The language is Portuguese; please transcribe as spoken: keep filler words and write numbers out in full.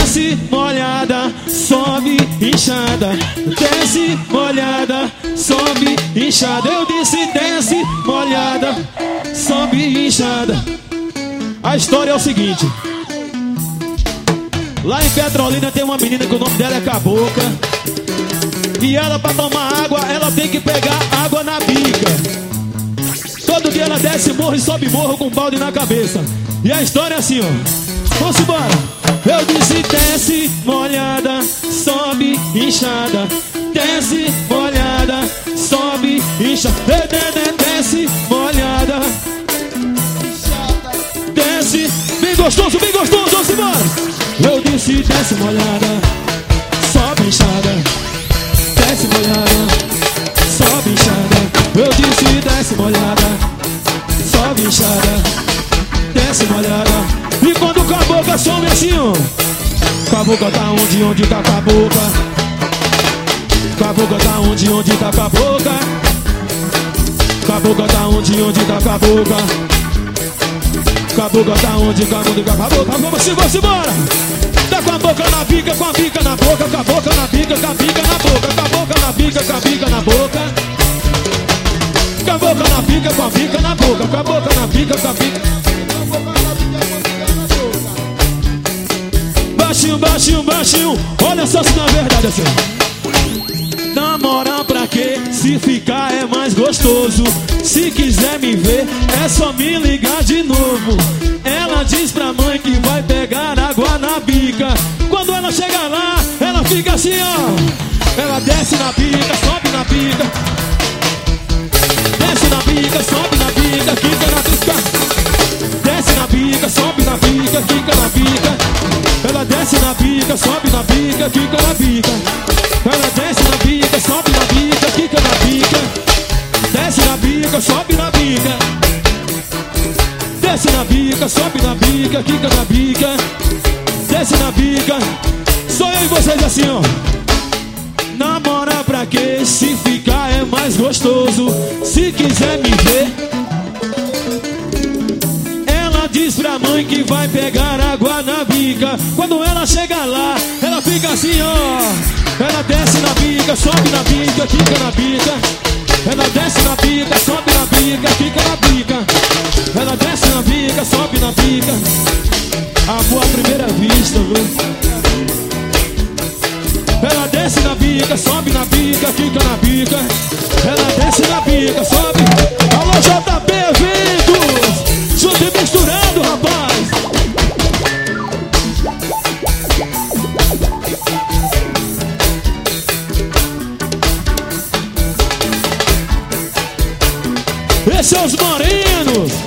Desce molhada, sobe inchada. Desce molhada, sobe inchada. Eu disse desce molhada, sobe inchada. A história é o seguinte: lá em Petrolina tem uma menina que o nome dela é Cabocla. E ela, pra tomar água, ela tem que pegar água na bica. Todo dia ela desce morro e sobe morro com um balde na cabeça. E a história é assim, ó. Vamos embora. Eu disse desce molhada, sobe inchada. Desce molhada, sobe inchada. Desce molhada, desce. Bem gostoso, bem gostoso, vamos embora. Eu disse desce molhada, sobe inchada. Desce molhada, sobe inchada. Eu disse desce molhada, sobe inchada. Desce molhada. E quando Cabocla some assim, ó. Cabocla tá onde, onde tá Cabocla. Cabocla tá onde, onde tá Cabocla. Cabocla tá onde, onde tá Cabocla. Cabocla tá onde, onde tá Cabocla. Vamos embora, vamos embora. Tá com a boca na bica, com a bica na boca. Com a boca na bica, com a bica na boca. Com a boca na bica, com a bica na boca. Com a boca na bica, com a bica na boca. Com a boca na bica, com a bica. Baixinho, baixinho, baixinho. Olha só se na verdade assim. Namorar pra quê? Se ficar é mais gostoso. Se quiser me ver, é só me ligar de novo. Ela diz pra mãe que vai pegar água na bica. Quando ela chega lá, ela fica assim, ó. Ela desce na bica, sobe na bica. Desce na bica, sobe na bica, quica na bica. Desce na bica, sobe na bica, quica na bica. Ela desce na bica, sobe na bica, quica na bica. Ela desce na bica, sobe na bica, quica na bica. Desce na bica, sobe na bica. Desce na bica, sobe na bica, quica na bica. Desce na bica. Sou eu e vocês assim, ó. Namora pra quê? Se ficar é mais gostoso. Se quiser me ver, diz pra mãe que vai pegar água na bica. Quando ela chega lá, ela fica assim, ó. Ela desce na bica, sobe na bica, quica na bica. Ela desce na bica, sobe na bica, quica na bica. Ela desce na bica, sobe na bica. Amor à primeira vista, viu? Ela desce na bica, sobe na bica, quica na bica. Ela desce na bica, sobe. Alô, J P Eventos! Junto e misturando, rapaz. Esses são os morenos.